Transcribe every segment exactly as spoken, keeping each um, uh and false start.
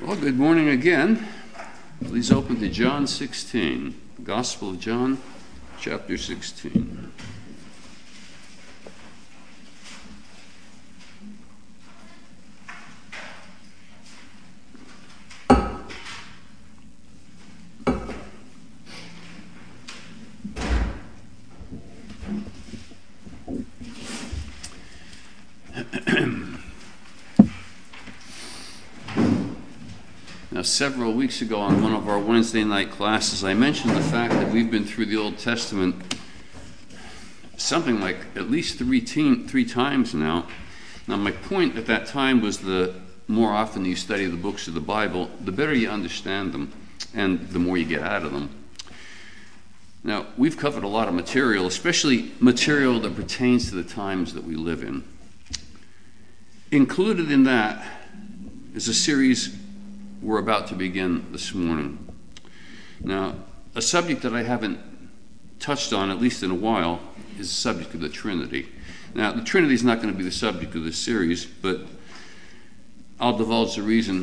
Well, good morning again. Please open to John sixteen, Gospel of John, chapter sixteen. Now, several weeks ago on one of our Wednesday night classes, I mentioned the fact that we've been through the Old Testament something like at least three, te- three times now. Now, my point at that time was the more often you study the books of the Bible, the better you understand them and the more you get out of them. Now, we've covered a lot of material, especially material that pertains to the times that we live in. Included in that is a series we're about to begin this morning. Now, a subject that I haven't touched on, at least in a while, is the subject of the Trinity. Now, the Trinity is not going to be the subject of this series, but I'll divulge the reason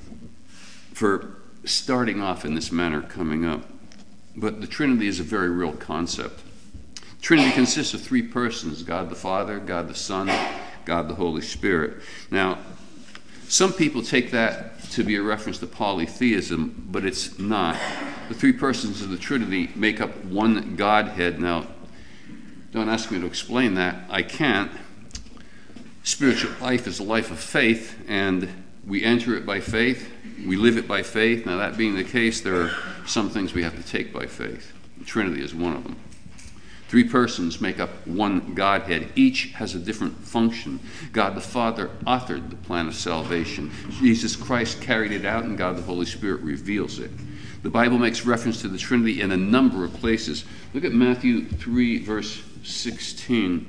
for starting off in this manner coming up. But the Trinity is a very real concept. Trinity consists of three persons: God the Father, God the Son, God the Holy Spirit. Now, some people take that to be a reference to polytheism, but it's not. The three persons of the Trinity make up one Godhead. Now, don't ask me to explain that. I can't. Spiritual life is a life of faith, and we enter it by faith. We live it by faith. Now, that being the case, there are some things we have to take by faith. The Trinity is one of them. Three persons make up one Godhead. Each has a different function. God the Father authored the plan of salvation. Jesus Christ carried it out, and God the Holy Spirit reveals it. The Bible makes reference to the Trinity in a number of places. Look at Matthew three, verse sixteen.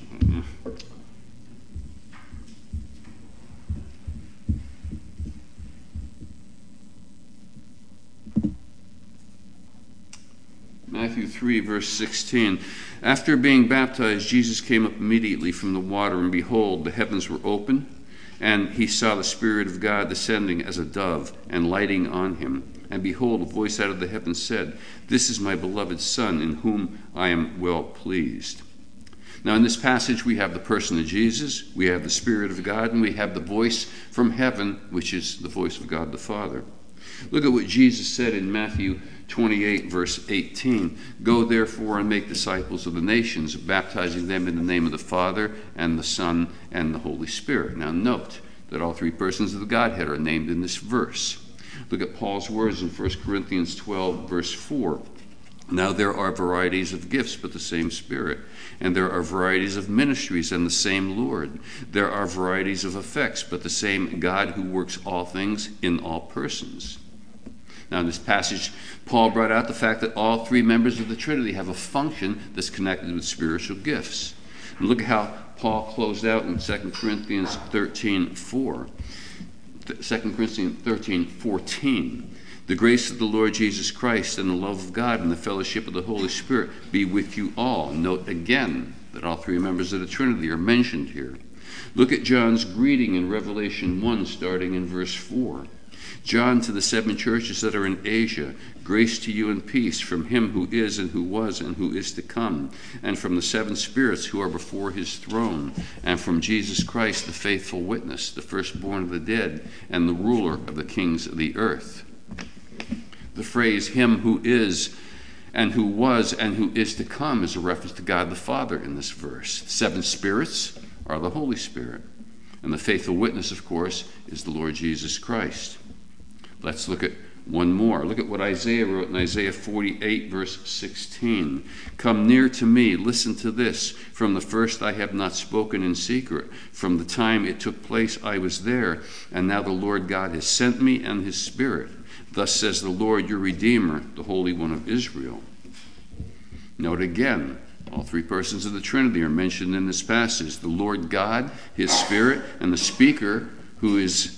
Matthew three, verse sixteen. After being baptized, Jesus came up immediately from the water, and behold, the heavens were open, and he saw the Spirit of God descending as a dove and lighting on him. And behold, a voice out of the heavens said, "This is my beloved Son, in whom I am well pleased." Now, in this passage, we have the person of Jesus, we have the Spirit of God, and we have the voice from heaven, which is the voice of God the Father. Look at what Jesus said in Matthew twenty-eight, verse eighteen. "Go therefore and make disciples of the nations, baptizing them in the name of the Father and the Son and the Holy Spirit." Now note that all three persons of the Godhead are named in this verse. Look at Paul's words in First Corinthians twelve, verse four. "Now there are varieties of gifts, but the same Spirit. And there are varieties of ministries, and the same Lord. There are varieties of effects, but the same God who works all things in all persons." Now, in this passage, Paul brought out the fact that all three members of the Trinity have a function that's connected with spiritual gifts. And look at how Paul closed out in Second Corinthians thirteen, four. Second Corinthians thirteen, fourteen. "The grace of the Lord Jesus Christ and the love of God and the fellowship of the Holy Spirit be with you all." Note again that all three members of the Trinity are mentioned here. Look at John's greeting in Revelation one, starting in verse four. "John, to the seven churches that are in Asia, grace to you and peace from him who is and who was and who is to come, and from the seven spirits who are before his throne, and from Jesus Christ, the faithful witness, the firstborn of the dead, and the ruler of the kings of the earth." The phrase "him who is and who was and who is to come" is a reference to God the Father in this verse. The seven spirits are the Holy Spirit. And the faithful witness, of course, is the Lord Jesus Christ. Let's look at one more. Look at what Isaiah wrote in Isaiah forty-eight, verse sixteen. "Come near to me, listen to this. From the first I have not spoken in secret. From the time it took place I was there. And now the Lord God has sent me and his Spirit. Thus says the Lord your Redeemer, the Holy One of Israel." Note again, all three persons of the Trinity are mentioned in this passage. The Lord God, his Spirit, and the speaker, who is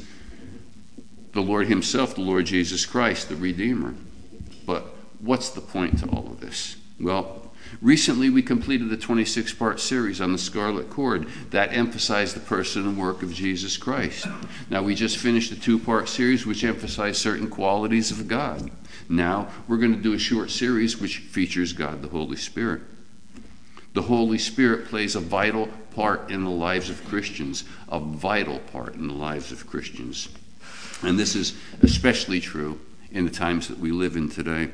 the Lord himself, the Lord Jesus Christ, the Redeemer. But what's the point to all of this? Well, Recently, we completed the twenty-six part series on the Scarlet Cord that emphasized the person and work of Jesus Christ. Now, we just finished a two-part series which emphasized certain qualities of God. Now, we're going to do a short series which features God the Holy Spirit. The Holy Spirit plays a vital part in the lives of Christians, a vital part in the lives of Christians. And this is especially true in the times that we live in today.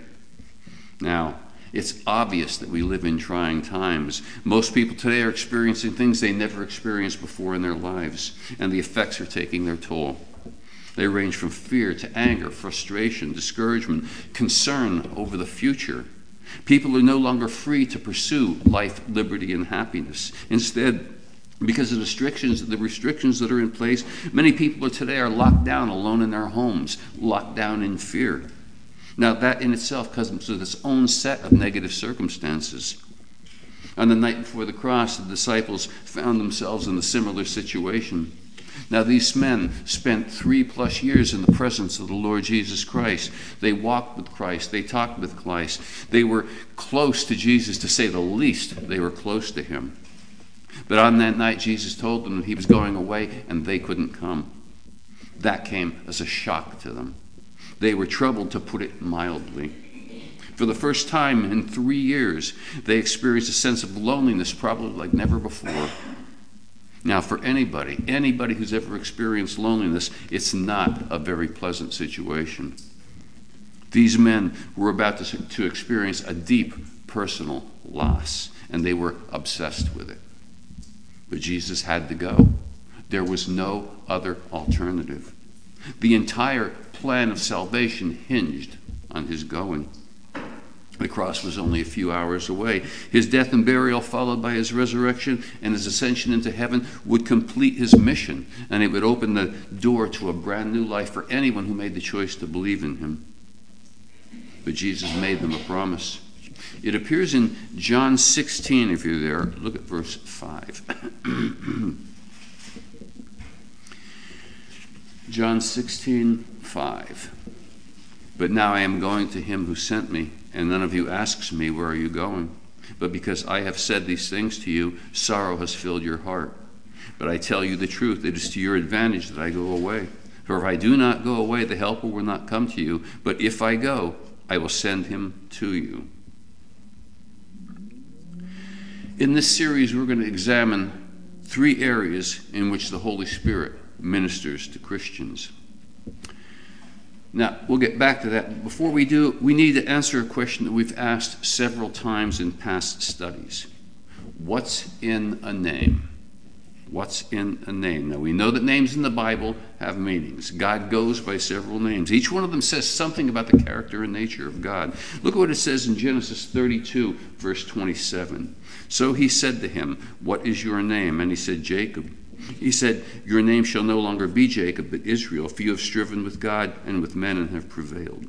Now, it's obvious that we live in trying times. Most people today are experiencing things they never experienced before in their lives, and the effects are taking their toll. They range from fear to anger, frustration, discouragement, concern over the future. People are no longer free to pursue life, liberty, and happiness. Instead, because of the restrictions, the restrictions that are in place, many people today are locked down alone in their homes, locked down in fear. Now, that in itself comes with its own set of negative circumstances. On the night before the cross, the disciples found themselves in a similar situation. Now, these men spent three plus years in the presence of the Lord Jesus Christ. They walked with Christ. They talked with Christ. They were close to Jesus, to say the least. They were close to him. But on that night, Jesus told them that he was going away, and they couldn't come. That came as a shock to them. They were troubled, to put it mildly. For the first time in three years, they experienced a sense of loneliness, probably like never before. Now, for anybody, anybody who's ever experienced loneliness, it's not a very pleasant situation. These men were about to, to experience a deep personal loss, and they were obsessed with it. But Jesus had to go. There was no other alternative. The entire plan of salvation hinged on his going. The cross was only a few hours away. His death and burial, followed by his resurrection and his ascension into heaven, would complete his mission, and it would open the door to a brand new life for anyone who made the choice to believe in him. But Jesus made them a promise. It appears in John sixteen, if you're there. Look at verse five. John sixteen, five. But now I am going to him who sent me, and none of you asks me, where are you going? But because I have said these things to you, sorrow has filled your heart. But I tell you the truth, it is to your advantage that I go away. For if I do not go away, the Helper will not come to you. But if I go, I will send him to you. In this series, we're going to examine three areas in which the Holy Spirit ministers to Christians. Now, we'll get back to that. Before we do, we need to answer a question that we've asked several times in past studies. What's in a name? What's in a name? Now, we know that names in the Bible have meanings. God goes by several names. Each one of them says something about the character and nature of God. Look at what it says in Genesis thirty-two, verse twenty-seven. So he said to him, what is your name? And he said, Jacob. He said, your name shall no longer be Jacob, but Israel, for you have striven with God and with men and have prevailed.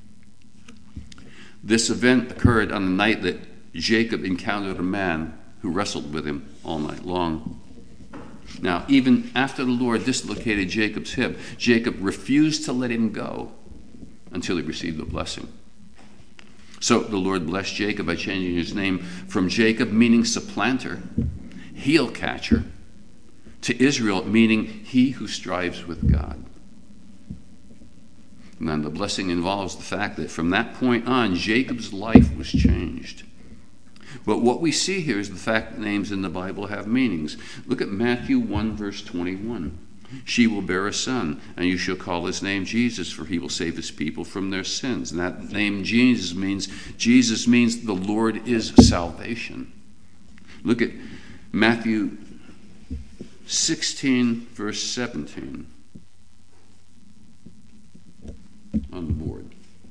This event occurred on the night that Jacob encountered a man who wrestled with him all night long. Now, even after the Lord dislocated Jacob's hip, Jacob refused to let him go until he received the blessing. So the Lord blessed Jacob by changing his name from Jacob, meaning supplanter, heel catcher, to Israel, meaning he who strives with God. And then the blessing involves the fact that from that point on, Jacob's life was changed. But what we see here is the fact that names in the Bible have meanings. Look at Matthew one, verse twenty-one. She will bear a son, and you shall call his name Jesus, for he will save his people from their sins. And that name Jesus means, Jesus means the Lord is salvation. Look at Matthew sixteen, verse seventeen on the board.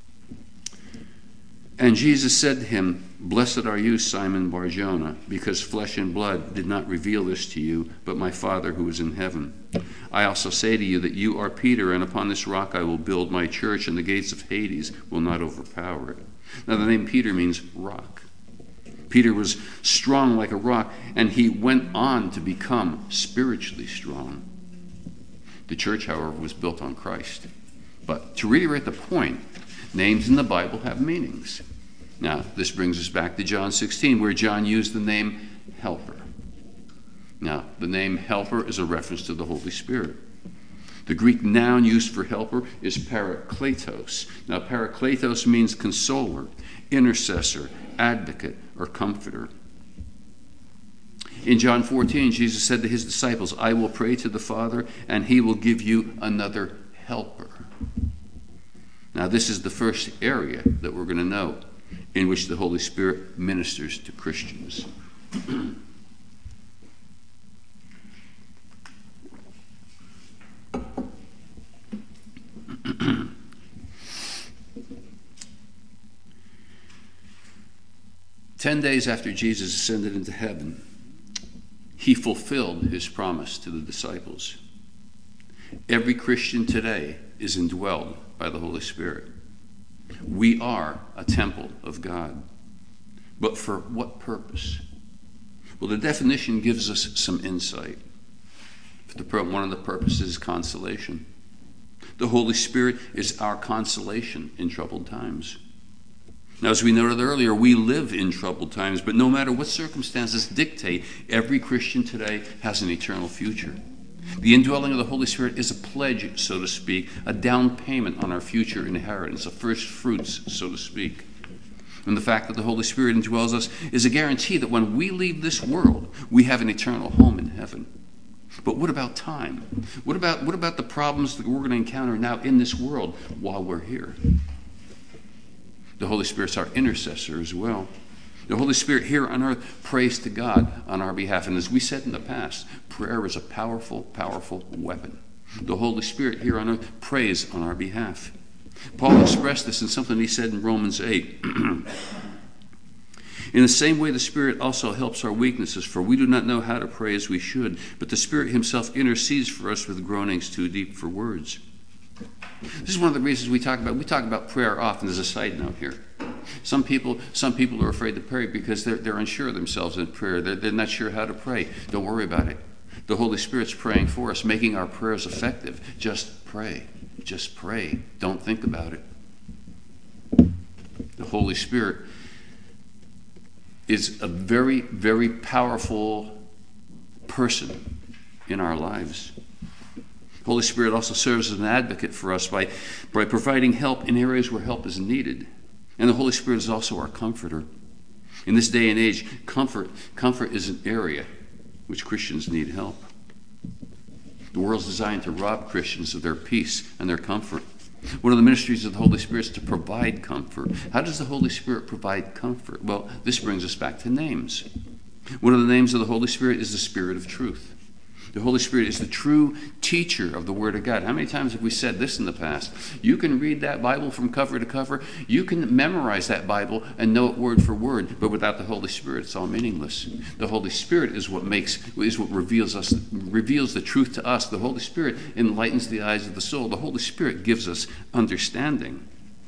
And Jesus said to him, blessed are you, Simon Bar-Jonah, because flesh and blood did not reveal this to you, but my Father who is in heaven. I also say to you that you are Peter, and upon this rock I will build my church, and the gates of Hades will not overpower it. Now the name Peter means rock. Peter was strong like a rock, and he went on to become spiritually strong. The church, however, was built on Christ. But to reiterate the point, names in the Bible have meanings. Now, this brings us back to John sixteen, where John used the name Helper. Now, the name Helper is a reference to the Holy Spirit. The Greek noun used for helper is parakletos. Now, parakletos means consoler, intercessor, advocate, or comforter. In John fourteen, Jesus said to his disciples, I will pray to the Father, and he will give you another helper. Now, this is the first area that we're going to know in which the Holy Spirit ministers to Christians. Ten days after Jesus ascended into heaven, he fulfilled his promise to the disciples. Every Christian today is indwelled by the Holy Spirit. We are a temple of God. But for what purpose? Well, the definition gives us some insight. One of the purposes is consolation. The Holy Spirit is our consolation in troubled times. Now, as we noted earlier, we live in troubled times, but no matter what circumstances dictate, every Christian today has an eternal future. The indwelling of the Holy Spirit is a pledge, so to speak, a down payment on our future inheritance, a first fruits, so to speak. And the fact that the Holy Spirit indwells us is a guarantee that when we leave this world, we have an eternal home in heaven. But what about time? What about, what about the problems that we're going to encounter now in this world while we're here? The Holy Spirit's our intercessor as well. The Holy Spirit here on earth prays to God on our behalf. And as we said in the past, prayer is a powerful, powerful weapon. The Holy Spirit here on earth prays on our behalf. Paul expressed this in something he said in Romans eight. In the same way, the Spirit also helps our weaknesses, for we do not know how to pray as we should, but the Spirit himself intercedes for us with groanings too deep for words. This is one of the reasons we talk about we talk about prayer often. As a side note here, some people some people are afraid to pray because they're they're unsure of themselves in prayer. They're, they're not sure how to pray. Don't worry about it. The Holy Spirit's praying for us, making our prayers effective. Just pray. Just pray. Don't think about it. The Holy Spirit is a very, very powerful person in our lives. Holy Spirit also serves as an advocate for us by, by providing help in areas where help is needed. And the Holy Spirit is also our comforter. In this day and age, comfort, comfort is an area which Christians need help. The world's designed to rob Christians of their peace and their comfort. One of the ministries of the Holy Spirit is to provide comfort. How does the Holy Spirit provide comfort? Well, this brings us back to names. One of the names of the Holy Spirit is the Spirit of Truth. The Holy Spirit is the true teacher of the Word of God. How many times have we said this in the past? You can read that Bible from cover to cover. You can memorize that Bible and know it word for word, but without the Holy Spirit, it's all meaningless. The Holy Spirit is what makes, is what reveals us, reveals the truth to us. The Holy Spirit enlightens the eyes of the soul. The Holy Spirit gives us understanding.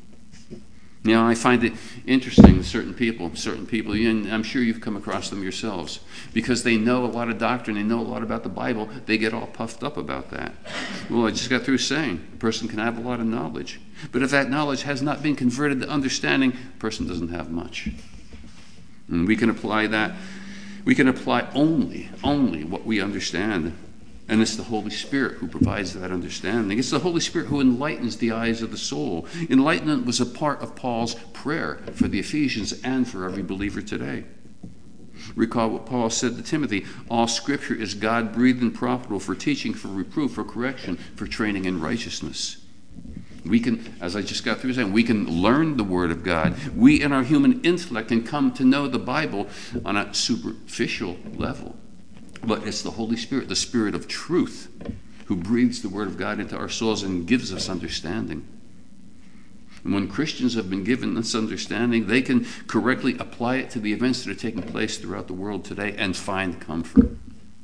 You know, I find it interesting with certain people, certain people, and I'm sure you've come across them yourselves, because they know a lot of doctrine, they know a lot about the Bible, they get all puffed up about that. Well, I just got through saying, a person can have a lot of knowledge, but if that knowledge has not been converted to understanding, the person doesn't have much. And we can apply that, we can apply only, only what we understand. And it's the Holy Spirit who provides that understanding. It's the Holy Spirit who enlightens the eyes of the soul. Enlightenment was a part of Paul's prayer for the Ephesians and for every believer today. Recall what Paul said to Timothy, all Scripture is God-breathed and profitable for teaching, for reproof, for correction, for training in righteousness. We can, as I just got through saying, we can learn the Word of God. We in our human intellect can come to know the Bible on a superficial level. But it's the Holy Spirit, the Spirit of truth, who breathes the Word of God into our souls and gives us understanding. And when Christians have been given this understanding, they can correctly apply it to the events that are taking place throughout the world today and find comfort.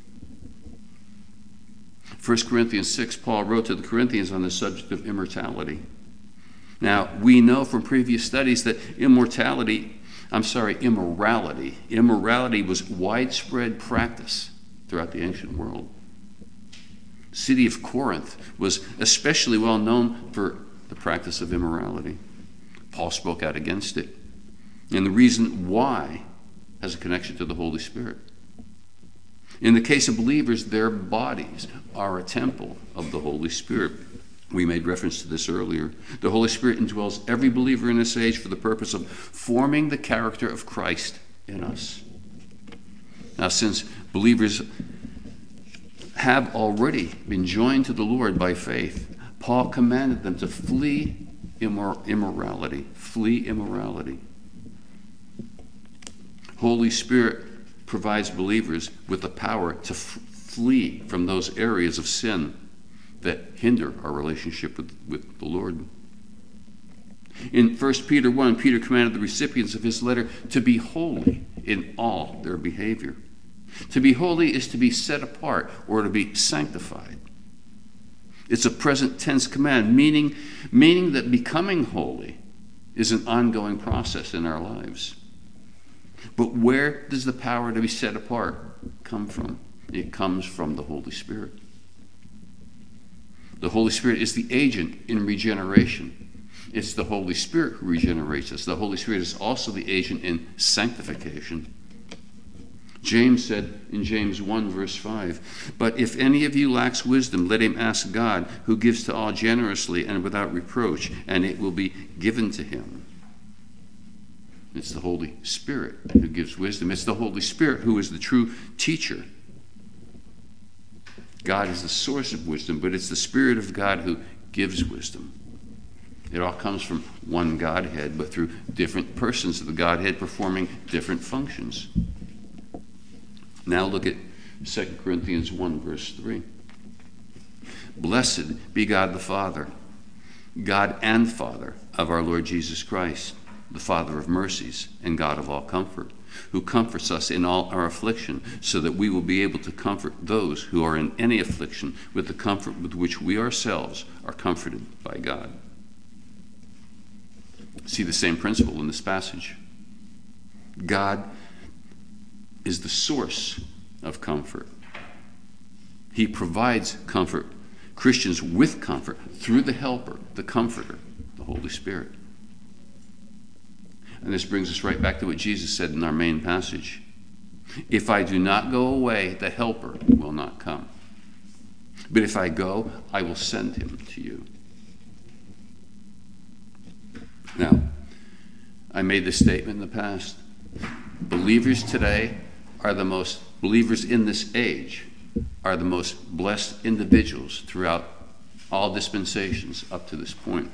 First Corinthians six, Paul wrote to the Corinthians on the subject of immortality. Now, we know from previous studies that immortality, I'm sorry, immorality, immorality was widespread practice throughout the ancient world. The city of Corinth was especially well known for the practice of immorality. Paul spoke out against it. And the reason why has a connection to the Holy Spirit. In the case of believers, their bodies are a temple of the Holy Spirit. We made reference to this earlier. The Holy Spirit indwells every believer in this age for the purpose of forming the character of Christ in us. Now, since believers have already been joined to the Lord by faith, Paul commanded them to flee immor- immorality. Flee immorality. Holy Spirit provides believers with the power to f- flee from those areas of sin that hinder our relationship with, with the Lord. In First Peter one, Peter commanded the recipients of his letter to be holy in all their behavior. To be holy is to be set apart or to be sanctified. It's a present tense command, meaning, meaning that becoming holy is an ongoing process in our lives. But where does the power to be set apart come from? It comes from the Holy Spirit. The Holy Spirit is the agent in regeneration. It's the Holy Spirit who regenerates us. The Holy Spirit is also the agent in sanctification. James said in James one, verse five, "But if any of you lacks wisdom, let him ask God, who gives to all generously and without reproach, and it will be given to him." It's the Holy Spirit who gives wisdom. It's the Holy Spirit who is the true teacher. God is the source of wisdom, but it's the Spirit of God who gives wisdom. It all comes from one Godhead, but through different persons of the Godhead performing different functions. Now look at Second Corinthians one, verse three. "Blessed be God the Father, God and Father of our Lord Jesus Christ, the Father of mercies and God of all comfort, who comforts us in all our affliction, so that we will be able to comfort those who are in any affliction with the comfort with which we ourselves are comforted by God." See the same principle in this passage. God is the source of comfort. He provides comfort, Christians with comfort, through the helper, the comforter, the Holy Spirit. And this brings us right back to what Jesus said in our main passage. "If I do not go away, the helper will not come. But if I go, I will send him to you." Now, I made this statement in the past. Believers today are the most, believers in this age are the most blessed individuals throughout all dispensations up to this point.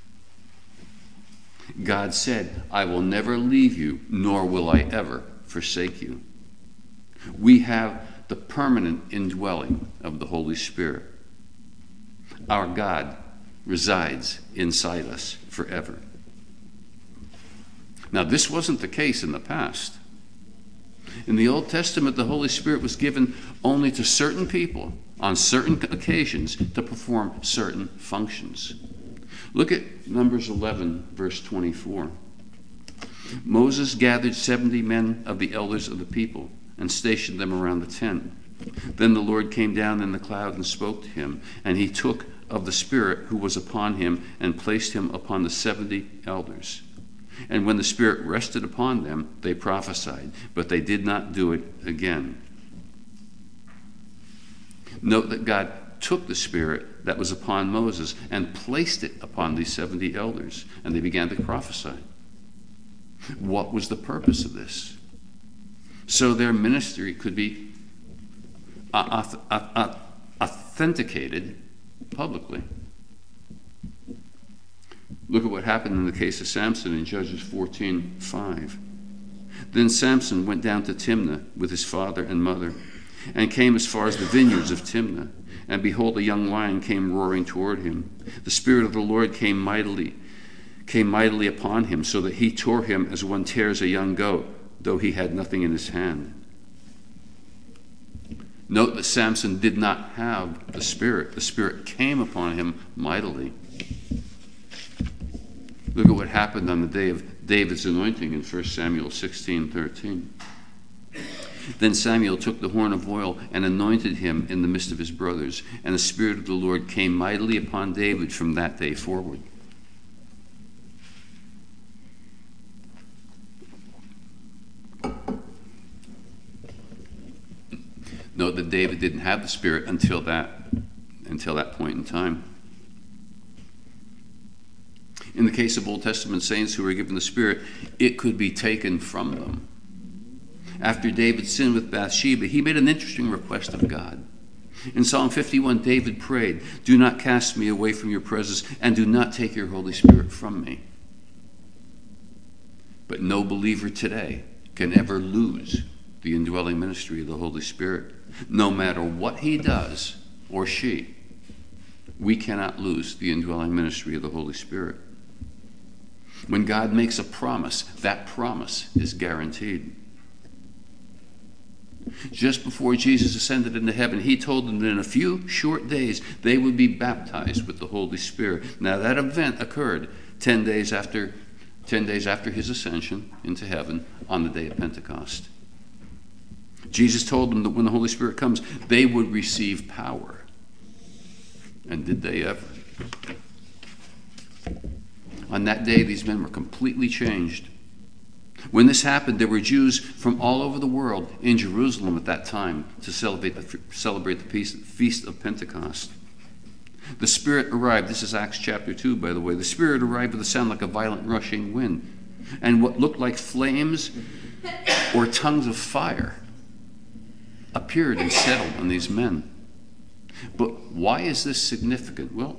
God said, "I will never leave you, nor will I ever forsake you." We have the permanent indwelling of the Holy Spirit. Our God resides inside us forever. Now, this wasn't the case in the past. In the Old Testament, the Holy Spirit was given only to certain people on certain occasions to perform certain functions. Look at Numbers eleven, verse twenty-four. "Moses gathered seventy men of the elders of the people and stationed them around the tent. Then the Lord came down in the cloud and spoke to him, and he took of the Spirit who was upon him and placed him upon the seventy elders. And when the Spirit rested upon them, they prophesied, but they did not do it again." Note that God took the Spirit that was upon Moses and placed it upon these seventy elders, and they began to prophesy. What was the purpose of this? So their ministry could be authenticated publicly. Look at what happened in the case of Samson in Judges fourteen five. "Then Samson went down to Timnah with his father and mother, and came as far as the vineyards of Timnah. And behold, a young lion came roaring toward him. The Spirit of the Lord came mightily, came mightily upon him, so that he tore him as one tears a young goat, though he had nothing in his hand." Note that Samson did not have the Spirit. The Spirit came upon him mightily. Look at what happened on the day of David's anointing in First Samuel sixteen thirteen. "Then Samuel took the horn of oil and anointed him in the midst of his brothers, and the Spirit of the Lord came mightily upon David from that day forward." But David didn't have the Spirit until that, until that point in time. In the case of Old Testament saints who were given the Spirit, it could be taken from them. After David sinned with Bathsheba, he made an interesting request of God. In Psalm fifty-one, David prayed, "Do not cast me away from your presence, and do not take your Holy Spirit from me." But no believer today can ever lose the indwelling ministry of the Holy Spirit. No matter what he does, or she, we cannot lose the indwelling ministry of the Holy Spirit. When God makes a promise, that promise is guaranteed. Just before Jesus ascended into heaven, he told them that in a few short days they would be baptized with the Holy Spirit. Now that event occurred ten days after, ten days after his ascension into heaven on the day of Pentecost. Jesus told them that when the Holy Spirit comes, they would receive power. And did they ever? On that day, these men were completely changed. When this happened, there were Jews from all over the world in Jerusalem at that time to celebrate the, celebrate the Feast of Pentecost. The Spirit arrived. This is Acts chapter two, by the way. The Spirit arrived with a sound like a violent rushing wind, and what looked like flames or tongues of fire appeared and settled on these men. But why is this significant? Well,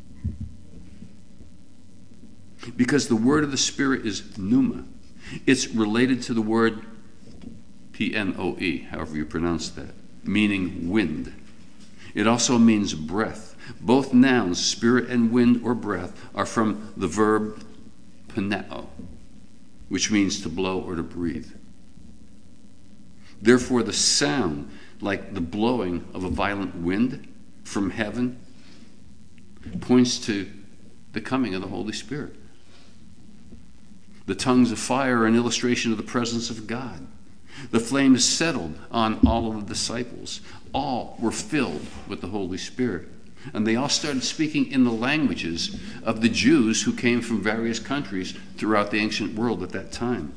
because the word of the Spirit is pneuma. It's related to the word P N O E, however you pronounce that, meaning wind. It also means breath. Both nouns, spirit and wind or breath, are from the verb pneo, which means to blow or to breathe. Therefore, the sound, like the blowing of a violent wind from heaven, points to the coming of the Holy Spirit. The tongues of fire are an illustration of the presence of God. The flames settled on all of the disciples. All were filled with the Holy Spirit. And they all started speaking in the languages of the Jews who came from various countries throughout the ancient world at that time.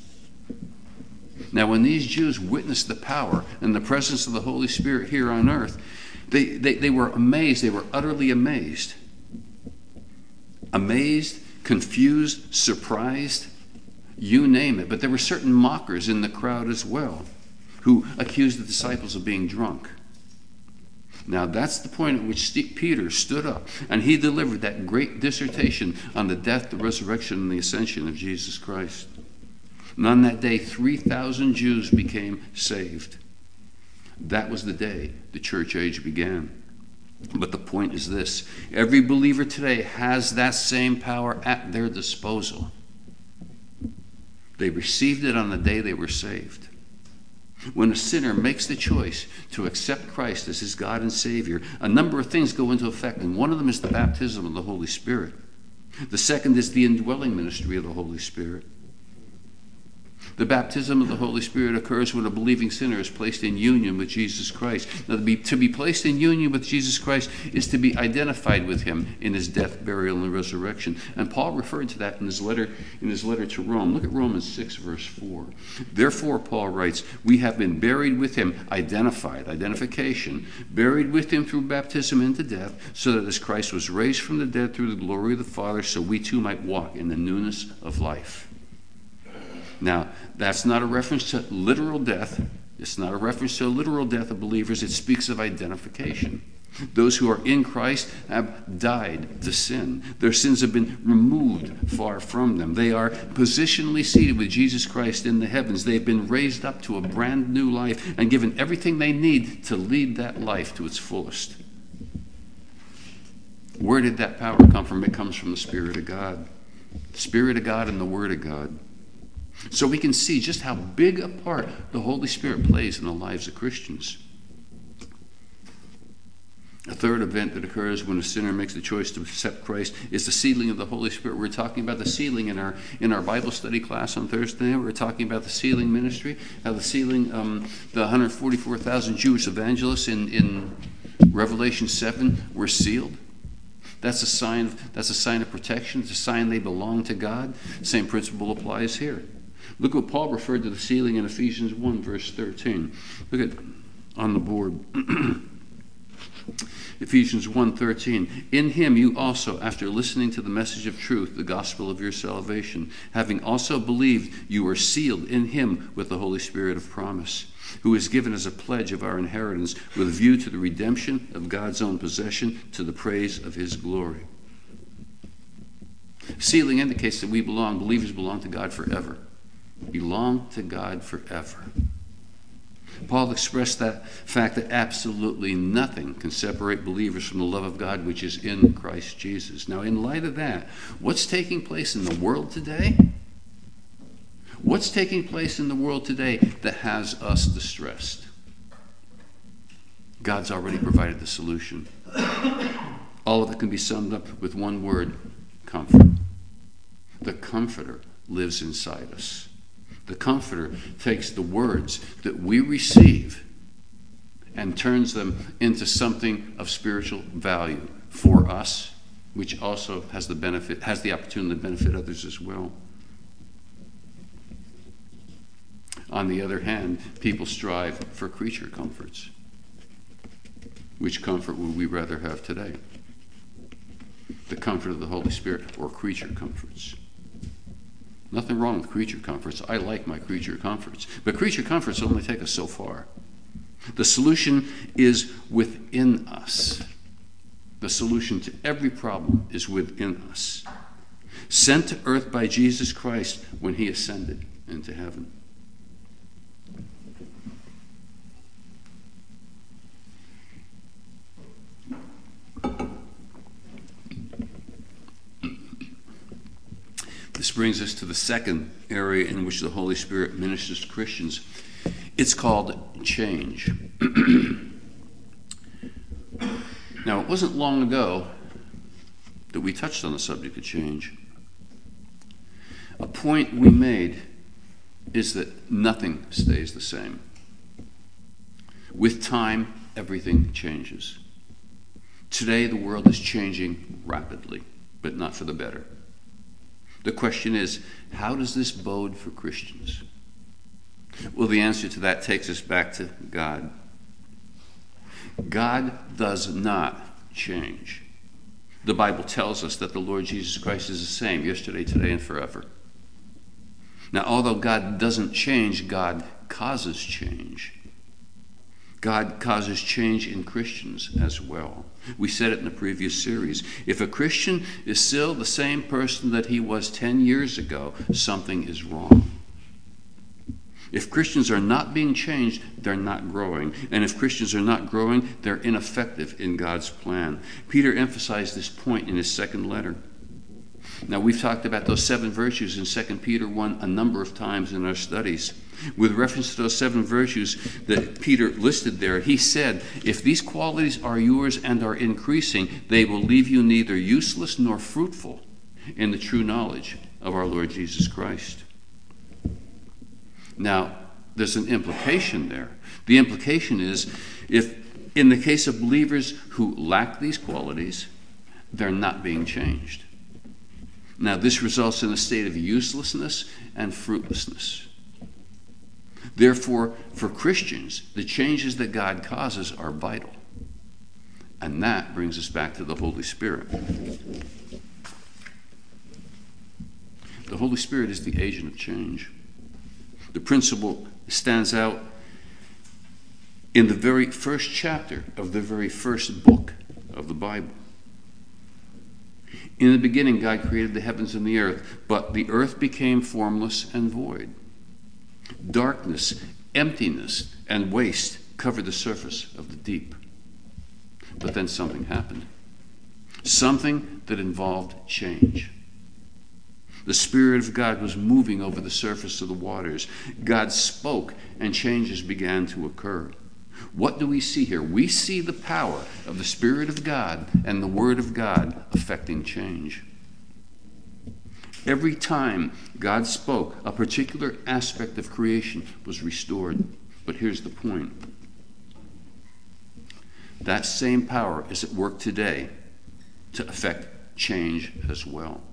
Now, when these Jews witnessed the power and the presence of the Holy Spirit here on earth, they, they, they were amazed. They were utterly amazed. Amazed, confused, surprised, you name it. But there were certain mockers in the crowd as well who accused the disciples of being drunk. Now, that's the point at which Peter stood up and he delivered that great dissertation on the death, the resurrection, and the ascension of Jesus Christ. And on that day, three thousand Jews became saved. That was the day the church age began. But the point is this: every believer today has that same power at their disposal. They received it on the day they were saved. When a sinner makes the choice to accept Christ as his God and Savior, a number of things go into effect, and one of them is the baptism of the Holy Spirit. The second is the indwelling ministry of the Holy Spirit. The baptism of the Holy Spirit occurs when a believing sinner is placed in union with Jesus Christ. Now, to be, to be placed in union with Jesus Christ is to be identified with him in his death, burial, and resurrection. And Paul referred to that in his letter, in his letter to Rome. Look at Romans six, verse four. Therefore, Paul writes, we have been buried with him, identified, identification, buried with him through baptism into death, so that as Christ was raised from the dead through the glory of the Father, so we too might walk in the newness of life. Now, that's not a reference to literal death. It's not a reference to a literal death of believers. It speaks of identification. Those who are in Christ have died to sin. Their sins have been removed far from them. They are positionally seated with Jesus Christ in the heavens. They've been raised up to a brand new life and given everything they need to lead that life to its fullest. Where did that power come from? It comes from the Spirit of God. The Spirit of God and the Word of God. So we can see just how big a part the Holy Spirit plays in the lives of Christians. A third event that occurs when a sinner makes the choice to accept Christ is the sealing of the Holy Spirit. We're talking about the sealing in our in our Bible study class on Thursday. We're talking about the sealing ministry, how the sealing, um, the one hundred forty-four thousand Jewish evangelists in, in Revelation seven were sealed. That's a sign of, that's a sign of protection. It's a sign they belong to God. Same principle applies here. Look what Paul referred to the sealing in Ephesians one, verse thirteen. Look at on the board. Ephesians one thirteen, in him you also, after listening to the message of truth, the gospel of your salvation, having also believed, you are sealed in him with the Holy Spirit of promise, who is given as a pledge of our inheritance with a view to the redemption of God's own possession to the praise of his glory. Sealing indicates that we belong, believers belong to God forever. Belong to God forever. Paul expressed that fact that absolutely nothing can separate believers from the love of God which is in Christ Jesus. Now, in light of that, what's taking place in the world today? What's taking place in the world today that has us distressed? God's already provided the solution. All of it can be summed up with one word: comfort. The Comforter lives inside us. The Comforter takes the words that we receive and turns them into something of spiritual value for us, which also has the benefit, has the opportunity to benefit others as well. On the other hand, people strive for creature comforts. Which comfort would we rather have today? The comfort of the Holy Spirit or creature comforts? Nothing wrong with creature comforts. I like my creature comforts. But creature comforts only take us so far. The solution is within us. The solution to every problem is within us. Sent to earth by Jesus Christ when he ascended into heaven. This brings us to the second area in which the Holy Spirit ministers to Christians. It's called change. Now, it wasn't long ago that we touched on the subject of change. A point we made is that nothing stays the same. With time, everything changes. Today, the world is changing rapidly, but not for the better. The question is, how does this bode for Christians? Well, the answer to that takes us back to God. God does not change. The Bible tells us that the Lord Jesus Christ is the same yesterday, today, and forever. Now, although God doesn't change, God causes change. God causes change in Christians as well. We said it in the previous series. If a Christian is still the same person that he was ten years ago, something is wrong. If Christians are not being changed, they're not growing. And if Christians are not growing, they're ineffective in God's plan. Peter emphasized this point in his second letter. Now, we've talked about those seven virtues in Second Peter one a number of times in our studies. With reference to those seven virtues that Peter listed there, he said, if these qualities are yours and are increasing, they will leave you neither useless nor fruitful in the true knowledge of our Lord Jesus Christ. Now, there's an implication there. The implication is, if in the case of believers who lack these qualities, they're not being changed. Now, this results in a state of uselessness and fruitlessness. Therefore, for Christians, the changes that God causes are vital. And that brings us back to the Holy Spirit. The Holy Spirit is the agent of change. The principle stands out in the very first chapter of the very first book of the Bible. In the beginning, God created the heavens and the earth, but the earth became formless and void. Darkness, emptiness, and waste covered the surface of the deep. But then something happened. Something that involved change. The Spirit of God was moving over the surface of the waters. God spoke, and changes began to occur. What do we see here? We see the power of the Spirit of God and the Word of God affecting change. Every time God spoke, a particular aspect of creation was restored. But here's the point. That same power is at work today to affect change as well.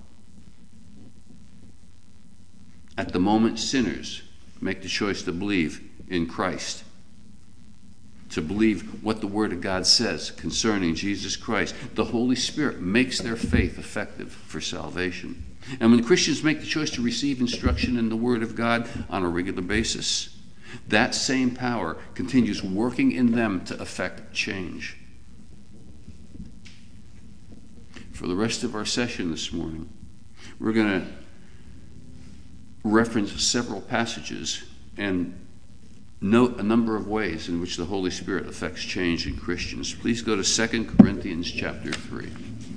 At the moment sinners make the choice to believe in Christ, to believe what the Word of God says concerning Jesus Christ, the Holy Spirit makes their faith effective for salvation. And when Christians make the choice to receive instruction in the Word of God on a regular basis, that same power continues working in them to effect change. For the rest of our session this morning, we're going to reference several passages and note a number of ways in which the Holy Spirit affects change in Christians. Please go to Second Corinthians chapter three.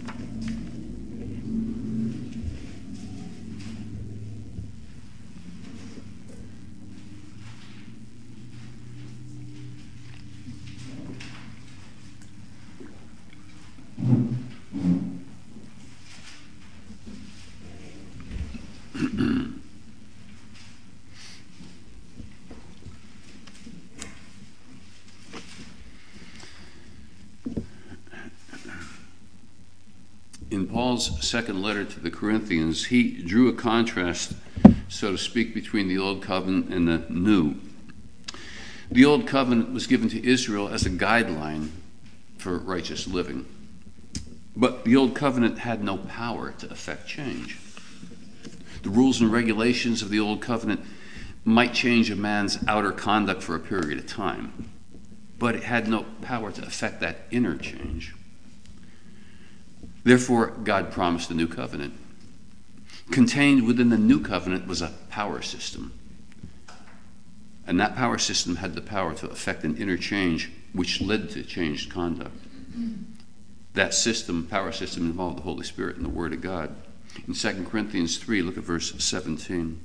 In Paul's second letter to the Corinthians, he drew a contrast, so to speak, between the Old Covenant and the New. The Old Covenant was given to Israel as a guideline for righteous living. But the Old Covenant had no power to effect change. The rules and regulations of the Old Covenant might change a man's outer conduct for a period of time, but it had no power to effect that inner change. Therefore, God promised a new covenant. Contained within the new covenant was a power system. And that power system had the power to effect an inner change, which led to changed conduct. That system, power system, involved the Holy Spirit and the Word of God. In Second Corinthians three, look at verse seventeen.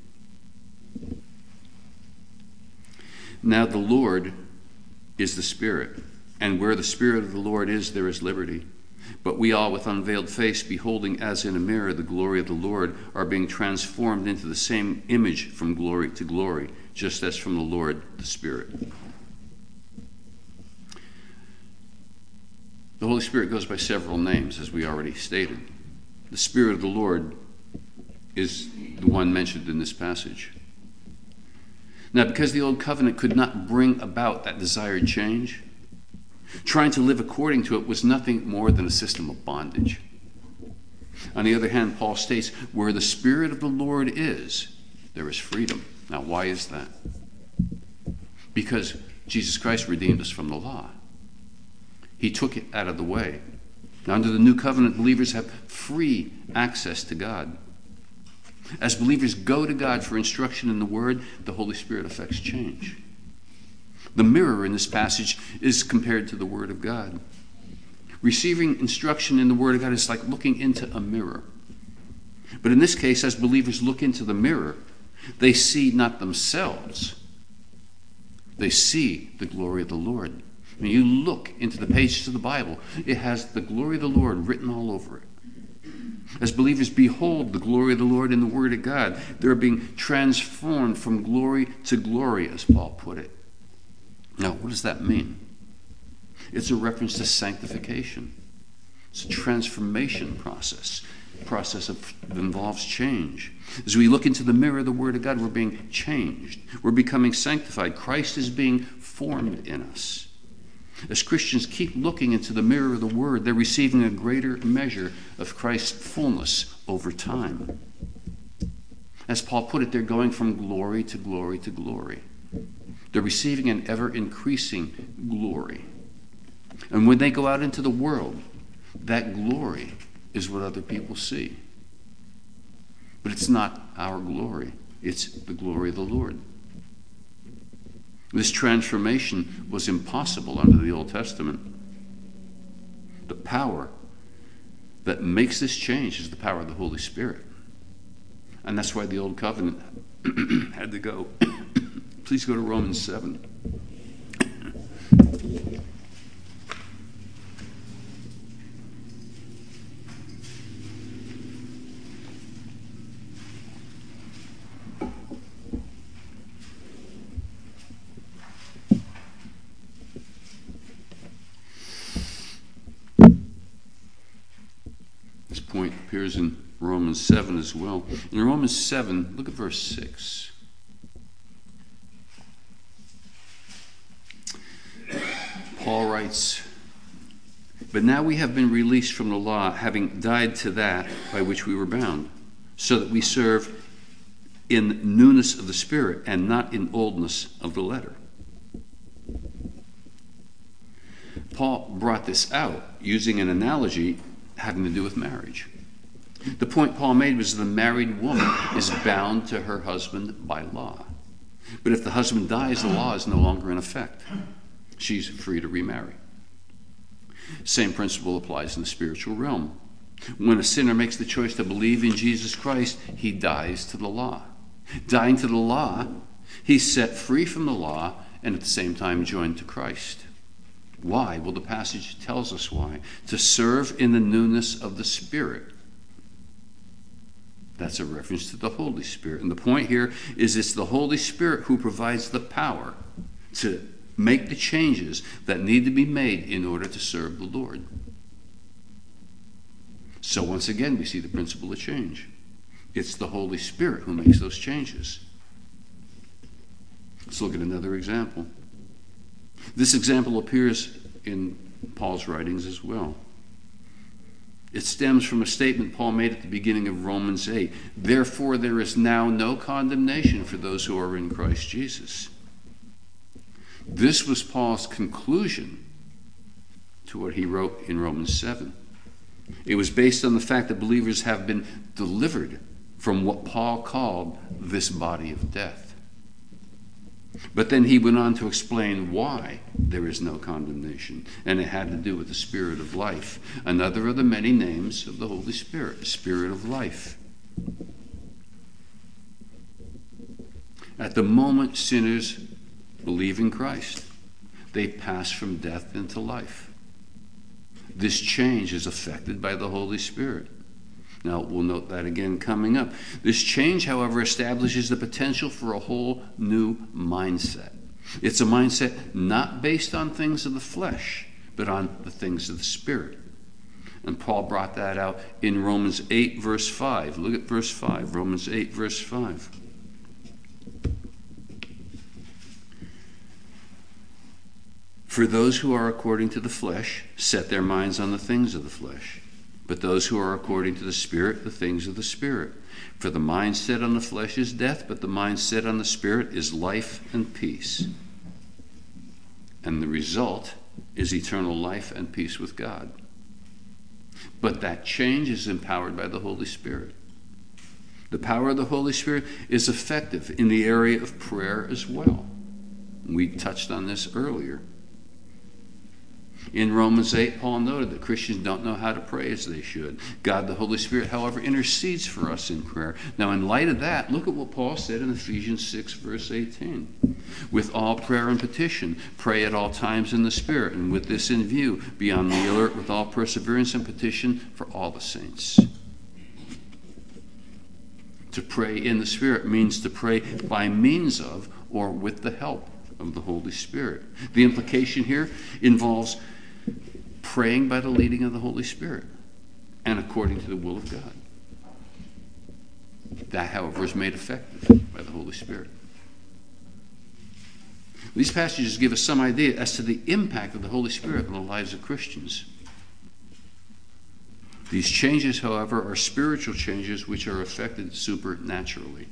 Now the Lord is the Spirit, and where the Spirit of the Lord is, there is liberty. But we all, with unveiled face, beholding as in a mirror the glory of the Lord, are being transformed into the same image from glory to glory, just as from the Lord, the Spirit. The Holy Spirit goes by several names, as we already stated. The Spirit of the Lord is the one mentioned in this passage. Now, because the Old Covenant could not bring about that desired change, trying to live according to it was nothing more than a system of bondage. On the other hand, Paul states, where the Spirit of the Lord is, there is freedom. Now, why is that? Because Jesus Christ redeemed us from the law. He took it out of the way. Now, under the new covenant, believers have free access to God. As believers go to God for instruction in the Word, the Holy Spirit affects change. The mirror in this passage is compared to the Word of God. Receiving instruction in the Word of God is like looking into a mirror. But in this case, as believers look into the mirror, they see not themselves. They see the glory of the Lord. When you look into the pages of the Bible, it has the glory of the Lord written all over it. As believers behold the glory of the Lord in the Word of God, they're being transformed from glory to glory, as Paul put it. Now, what does that mean? It's a reference to sanctification. It's a transformation process, a process of, that involves change. As we look into the mirror of the Word of God, we're being changed. We're becoming sanctified. Christ is being formed in us. As Christians keep looking into the mirror of the Word, they're receiving a greater measure of Christ's fullness over time. As Paul put it, they're going from glory to glory to glory. They're receiving an ever-increasing glory. And when they go out into the world, that glory is what other people see. But it's not our glory. It's the glory of the Lord. This transformation was impossible under the Old Testament. The power that makes this change is the power of the Holy Spirit. And that's why the Old Covenant had to go. Please go to Romans seven. This point appears in Romans seven as well. In Romans seven, look at verse six. writes, "But now we have been released from the law, having died to that by which we were bound, so that we serve in newness of the Spirit and not in oldness of the letter." Paul brought this out using an analogy having to do with marriage. The point Paul made was the married woman is bound to her husband by law. But if the husband dies, the law is no longer in effect. She's free to remarry. Same principle applies in the spiritual realm. When a sinner makes the choice to believe in Jesus Christ, he dies to the law. Dying to the law, he's set free from the law and at the same time joined to Christ. Why? Well, the passage tells us why. To serve in the newness of the Spirit. That's a reference to the Holy Spirit. And the point here is it's the Holy Spirit who provides the power to make the changes that need to be made in order to serve the Lord. So once again, we see the principle of change. It's the Holy Spirit who makes those changes. Let's look at another example. This example appears in Paul's writings as well. It stems from a statement Paul made at the beginning of Romans eight. Therefore, there is now no condemnation for those who are in Christ Jesus. This was Paul's conclusion to what he wrote in Romans seven. It was based on the fact that believers have been delivered from what Paul called this body of death. But then he went on to explain why there is no condemnation, and it had to do with the Spirit of life, another of the many names of the Holy Spirit, Spirit of life. At the moment sinners believe in Christ, they pass from death into life. This change is affected by the Holy Spirit. Now, we'll note that again coming up. This change, however, establishes the potential for a whole new mindset. It's a mindset not based on things of the flesh, but on the things of the Spirit. And Paul brought that out in Romans eight, verse five. Look at verse five, Romans eight, verse five. For those who are according to the flesh set their minds on the things of the flesh, but those who are according to the Spirit, the things of the Spirit. For the mind set on the flesh is death, but the mind set on the Spirit is life and peace. And the result is eternal life and peace with God. But that change is empowered by the Holy Spirit. The power of the Holy Spirit is effective in the area of prayer as well. We touched on this earlier. In Romans eight, Paul noted that Christians don't know how to pray as they should. God, the Holy Spirit, however, intercedes for us in prayer. Now, in light of that, look at what Paul said in Ephesians six, verse eighteen. With all prayer and petition, pray at all times in the Spirit, and with this in view, be on the alert with all perseverance and petition for all the saints. To pray in the Spirit means to pray by means of or with the help of the Holy Spirit. The implication here involves praying by the leading of the Holy Spirit and according to the will of God. That, however, is made effective by the Holy Spirit. These passages give us some idea as to the impact of the Holy Spirit on the lives of Christians. These changes, however, are spiritual changes which are effected supernaturally.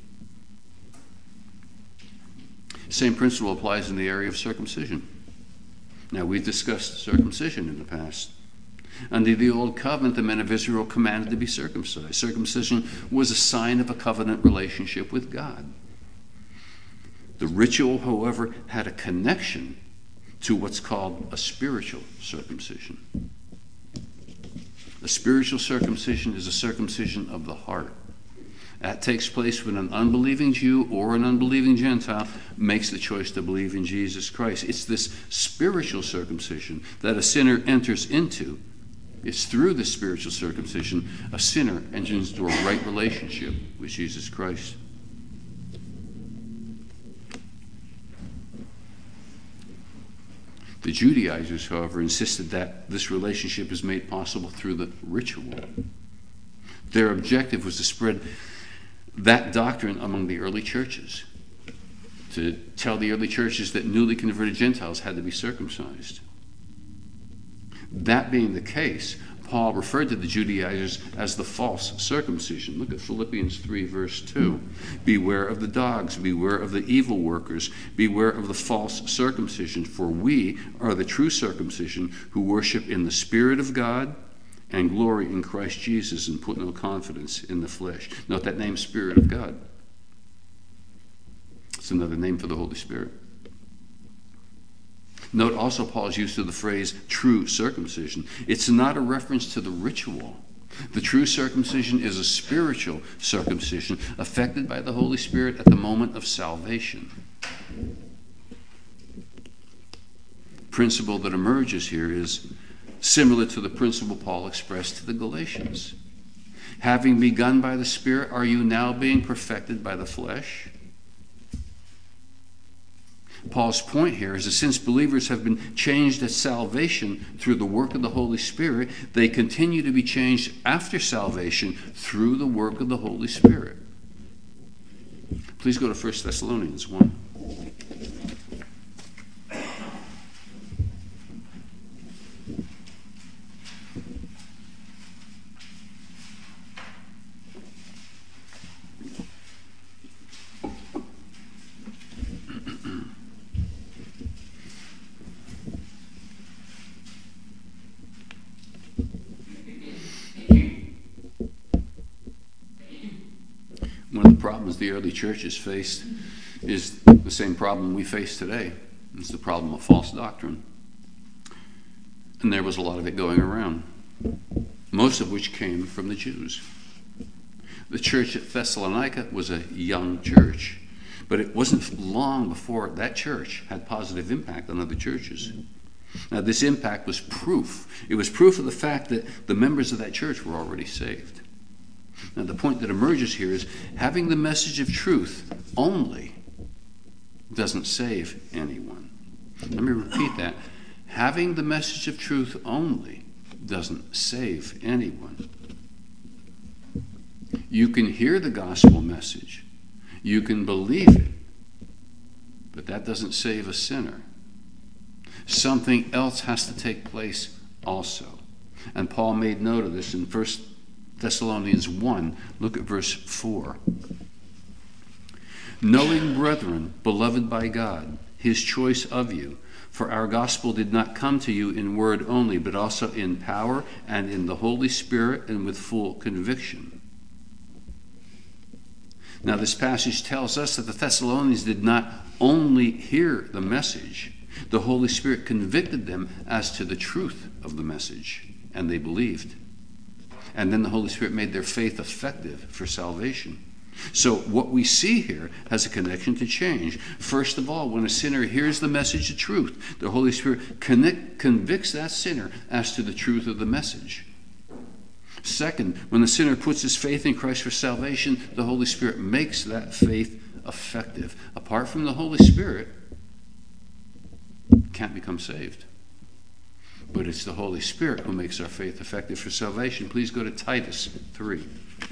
Same principle applies in the area of circumcision. Now, we've discussed circumcision in the past. Under the Old Covenant, the men of Israel were commanded to be circumcised. Circumcision was a sign of a covenant relationship with God. The ritual, however, had a connection to what's called a spiritual circumcision. A spiritual circumcision is a circumcision of the heart. That takes place when an unbelieving Jew or an unbelieving Gentile makes the choice to believe in Jesus Christ. It's this spiritual circumcision that a sinner enters into. It's through the spiritual circumcision a sinner enters into a right relationship with Jesus Christ. The Judaizers, however, insisted that this relationship is made possible through the ritual. Their objective was to spread that doctrine among the early churches, to tell the early churches that newly converted Gentiles had to be circumcised. That being the case, Paul referred to the Judaizers as the false circumcision. Look at Philippians three, verse two. Beware of the dogs, beware of the evil workers, beware of the false circumcision, for we are the true circumcision who worship in the Spirit of God and glory in Christ Jesus and put no confidence in the flesh. Note that name, Spirit of God. It's another name for the Holy Spirit. Note also Paul's use of the phrase true circumcision. It's not a reference to the ritual. The true circumcision is a spiritual circumcision affected by the Holy Spirit at the moment of salvation. Principle that emerges here is similar to the principle Paul expressed to the Galatians. Having begun by the Spirit, are you now being perfected by the flesh? Paul's point here is that since believers have been changed at salvation through the work of the Holy Spirit, they continue to be changed after salvation through the work of the Holy Spirit. Please go to First Thessalonians one. One of the problems the early churches faced is the same problem we face today. It's the problem of false doctrine. And there was a lot of it going around, most of which came from the Jews. The church at Thessalonica was a young church, but it wasn't long before that church had positive impact on other churches. Now, this impact was proof. It was proof of the fact that the members of that church were already saved. Now, the point that emerges here is having the message of truth only doesn't save anyone. Let me repeat that. Having the message of truth only doesn't save anyone. You can hear the gospel message. You can believe it. But that doesn't save a sinner. Something else has to take place also. And Paul made note of this in First Thessalonians one. Look at verse four. Knowing, brethren, beloved by God, his choice of you, for our gospel did not come to you in word only, but also in power and in the Holy Spirit and with full conviction. Now, this passage tells us that the Thessalonians did not only hear the message, the Holy Spirit convicted them as to the truth of the message, and they believed. And then the Holy Spirit made their faith effective for salvation. So what we see here has a connection to change. First of all, when a sinner hears the message of truth, the Holy Spirit connect, convicts that sinner as to the truth of the message. Second, when the sinner puts his faith in Christ for salvation, the Holy Spirit makes that faith effective. Apart from the Holy Spirit, can't become saved. But it's the Holy Spirit who makes our faith effective for salvation. Please go to Titus three.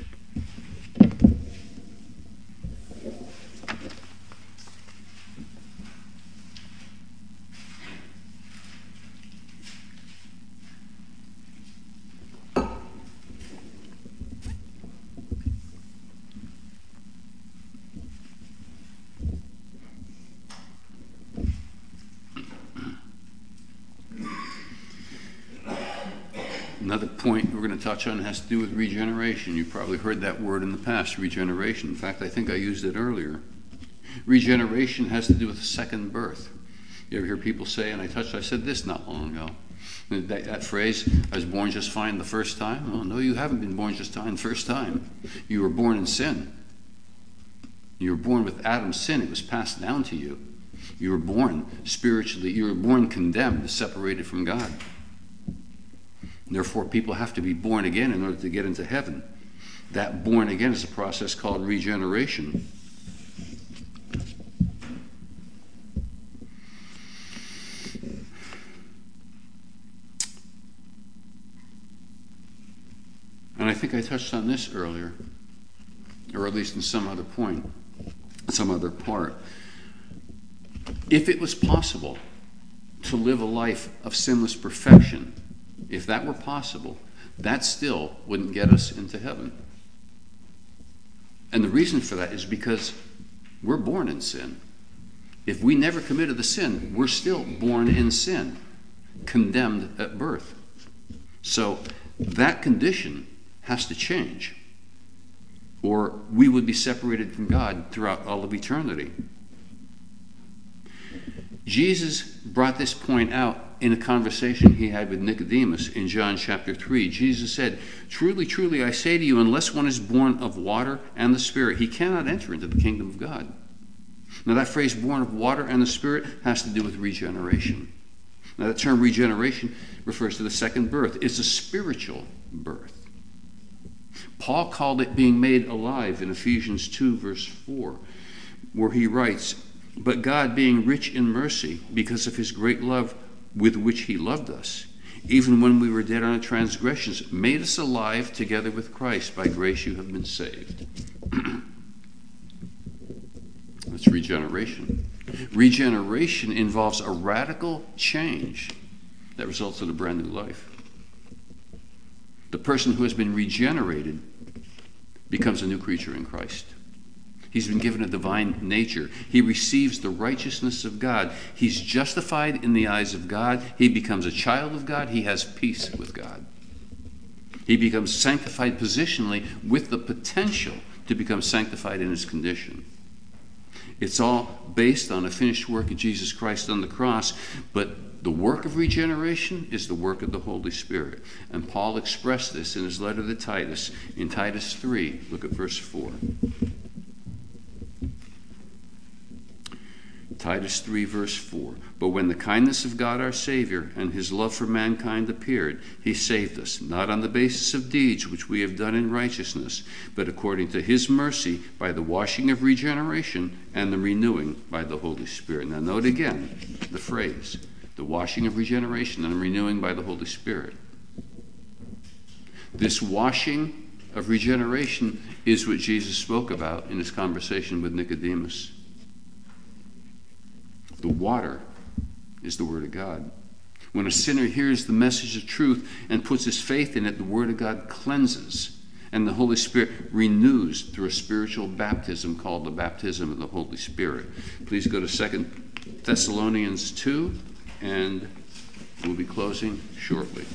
Another point we're going to touch on has to do with regeneration. You've probably heard that word in the past, regeneration. In fact, I think I used it earlier. Regeneration has to do with the second birth. You ever hear people say, and I touched, I said this not long ago, that, that phrase, I was born just fine the first time. Oh, no, you haven't been born just fine the first time. You were born in sin. You were born with Adam's sin. It was passed down to you. You were born spiritually. You were born condemned, separated from God. Therefore, people have to be born again in order to get into heaven. That born again is a process called regeneration. And I think I touched on this earlier, or at least in some other point, some other part. If it was possible to live a life of sinless perfection if that were possible, that still wouldn't get us into heaven. And the reason for that is because we're born in sin. If we never committed the sin, we're still born in sin, condemned at birth. So that condition has to change, or we would be separated from God throughout all of eternity. Jesus brought this point out in a conversation he had with Nicodemus in John chapter three. Jesus said, "Truly, truly, I say to you, unless one is born of water and the Spirit, he cannot enter into the kingdom of God." Now that phrase, born of water and the Spirit, has to do with regeneration. Now that term regeneration refers to the second birth. It's a spiritual birth. Paul called it being made alive in Ephesians two, verse four, where he writes, "But God, being rich in mercy, because of his great love with which he loved us, even when we were dead on our transgressions, made us alive together with Christ. By grace you have been saved." That's regeneration. Regeneration involves a radical change that results in a brand new life. The person who has been regenerated becomes a new creature in Christ. He's been given a divine nature. He receives the righteousness of God. He's justified in the eyes of God. He becomes a child of God. He has peace with God. He becomes sanctified positionally with the potential to become sanctified in his condition. It's all based on a finished work of Jesus Christ on the cross, but the work of regeneration is the work of the Holy Spirit. And Paul expressed this in his letter to Titus. In Titus three, look at verse four. Titus three, verse four. "But when the kindness of God our Savior and his love for mankind appeared, he saved us, not on the basis of deeds which we have done in righteousness, but according to his mercy by the washing of regeneration and the renewing by the Holy Spirit." Now note again the phrase, the washing of regeneration and renewing by the Holy Spirit. This washing of regeneration is what Jesus spoke about in his conversation with Nicodemus. The water is the Word of God. When a sinner hears the message of truth and puts his faith in it, the Word of God cleanses, and the Holy Spirit renews through a spiritual baptism called the baptism of the Holy Spirit. Please go to Second Thessalonians two, and we'll be closing shortly.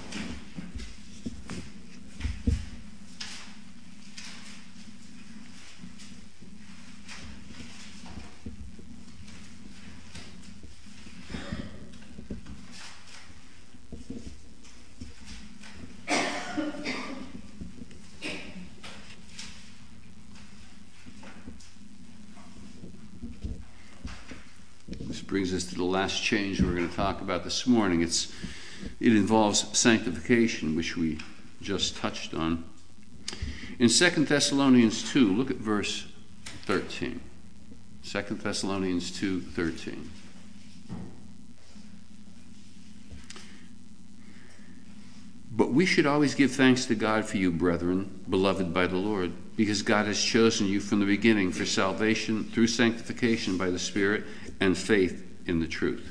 Brings us to the last change we're going to talk about this morning. It's, it involves sanctification, which we just touched on. In Second Thessalonians two, look at verse thirteen. Second Thessalonians two, thirteen. "But we should always give thanks to God for you, brethren, beloved by the Lord, because God has chosen you from the beginning for salvation through sanctification by the Spirit and faith in the truth."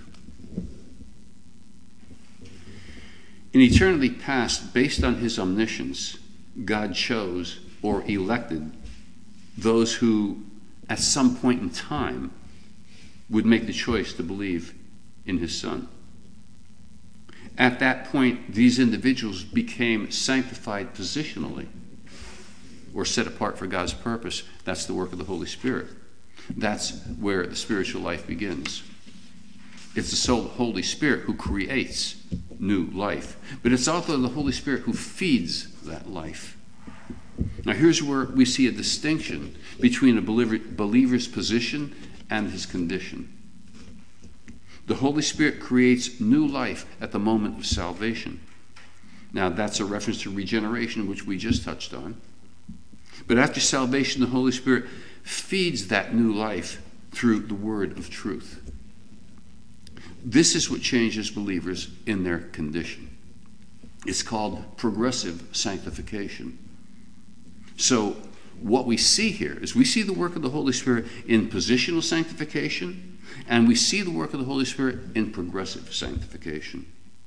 In eternity past, based on his omniscience, God chose or elected those who, at some point in time, would make the choice to believe in his Son. At that point, these individuals became sanctified positionally, or set apart for God's purpose. That's the work of the Holy Spirit. That's where the spiritual life begins. It's the soul, Holy Spirit, who creates new life. But it's also the Holy Spirit who feeds that life. Now here's where we see a distinction between a believer, believer's position and his condition. The Holy Spirit creates new life at the moment of salvation. Now that's a reference to regeneration, which we just touched on. But after salvation, the Holy Spirit feeds that new life through the word of truth. This is what changes believers in their condition. It's called progressive sanctification. So what we see here is we see the work of the Holy Spirit in positional sanctification, and we see the work of the Holy Spirit in progressive sanctification.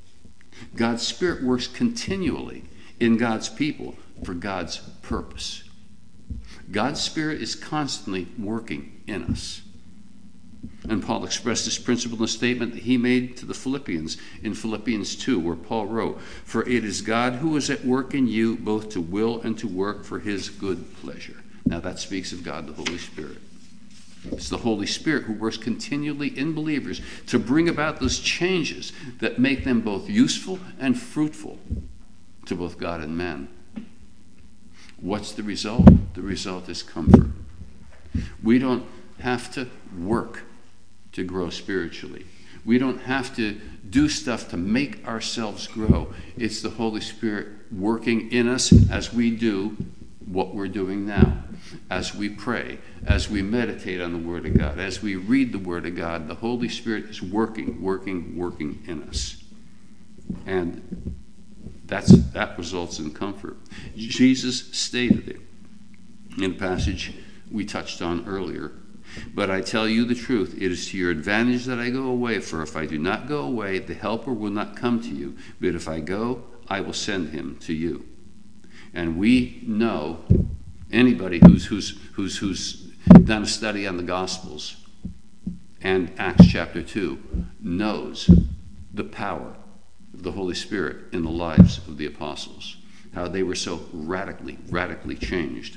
God's Spirit works continually in God's people for God's purpose. God's Spirit is constantly working in us. And Paul expressed this principle in a statement that he made to the Philippians in Philippians two, where Paul wrote, "For it is God who is at work in you, both to will and to work for his good pleasure." Now that speaks of God, the Holy Spirit. It's the Holy Spirit who works continually in believers to bring about those changes that make them both useful and fruitful to both God and man. What's the result? The result is comfort. We don't have to work to grow spiritually. We don't have to do stuff to make ourselves grow. It's the Holy Spirit working in us as we do what we're doing now. As we pray, as we meditate on the Word of God, as we read the Word of God, the Holy Spirit is working, working, working in us. And that's, that results in comfort. Jesus stated it in a passage we touched on earlier. "But I tell you the truth, it is to your advantage that I go away, for if I do not go away, the Helper will not come to you. But if I go, I will send him to you." And we know, anybody who's who's who's who's done a study on the Gospels and Acts chapter two knows the power of the Holy Spirit in the lives of the apostles, how they were so radically, radically changed.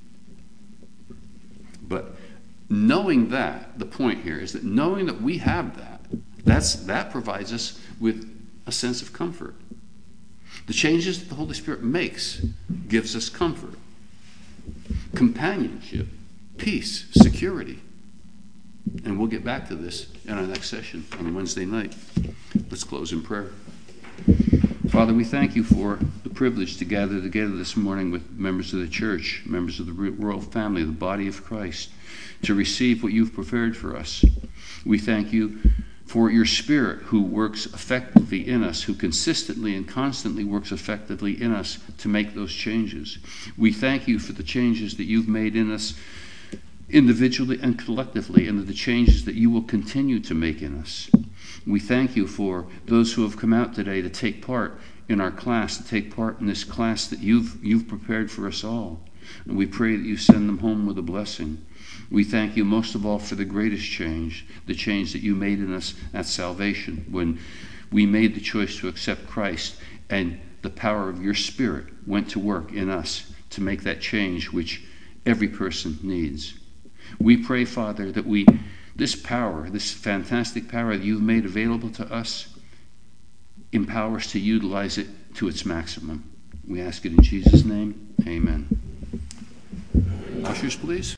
But knowing that, the point here is that knowing that we have that, that's, that provides us with a sense of comfort. The changes that the Holy Spirit makes gives us comfort, companionship, peace, security. And we'll get back to this in our next session on Wednesday night. Let's close in prayer. Father, we thank you for the privilege to gather together this morning with members of the church, members of the royal family, the body of Christ, to receive what you've prepared for us. We thank you for your Spirit who works effectively in us, who consistently and constantly works effectively in us to make those changes. We thank you for the changes that you've made in us individually and collectively, and the changes that you will continue to make in us. We thank you for those who have come out today to take part in our class, to take part in this class that you've you've prepared for us all. And we pray that you send them home with a blessing. We thank you most of all for the greatest change, the change that you made in us at salvation, when we made the choice to accept Christ, and the power of your Spirit went to work in us to make that change which every person needs. We pray, Father, that we this power, this fantastic power that you've made available to us, empower us to utilize it to its maximum. We ask it in Jesus' name. Amen. Ushers, please.